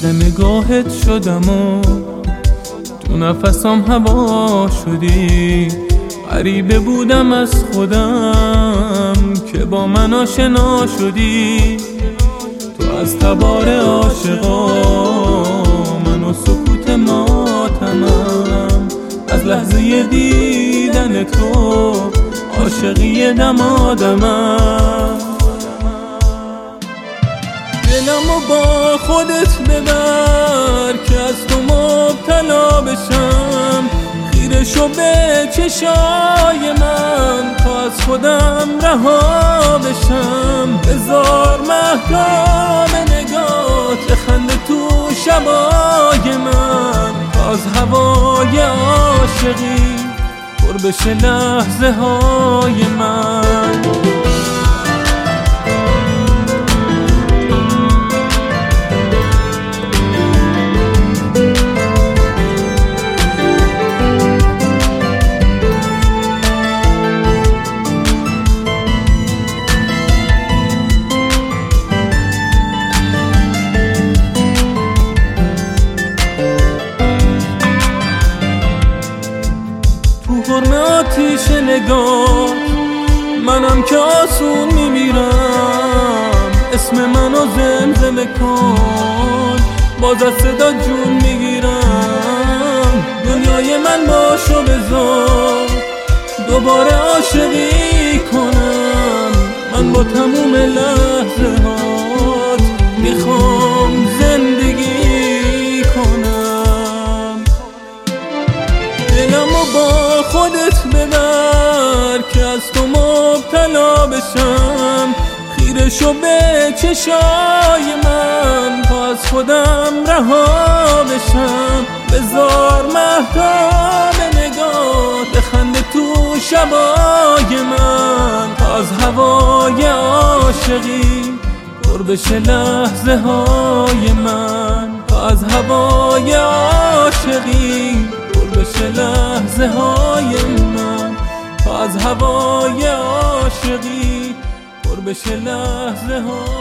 نگاهت شدم و تو نفسم هوا شدی. غریبه بودم از خودم که با من آشنا شدی. تو از تبار عاشقا من و سکوت ماتمم. از لحظه دیدن تو عاشقی دم آدمم. دلمو با خودت ببر که از تو مبتلا بشم. خیره شو به چشای من تا از خودم رها بشم. بذار مهتاب نگات خنده تو شبای من تا از هوای عاشقی پر بشه لحظه های من. فرم آتیش نگاه منم که آسون میمیرم. اسم منو زمزمه کن باز از صدا جون میگیرم. دنیای من باشو بذار دوباره عاشقی کنم. من با تموم لحظه هات میخوام زندگی کنم. دلمو با خودت ببر که از تو مبتلا بشم. خیره شو به چشای من تا از خودم رها بشم. بذار مهتاب نگات خنده تو شبای من تا از هوای عاشقی پر بشه لحظه های من. تا از هوای عاشقی بشه لحظه های من. تا از هوای عاشقی پر بشه لحظه های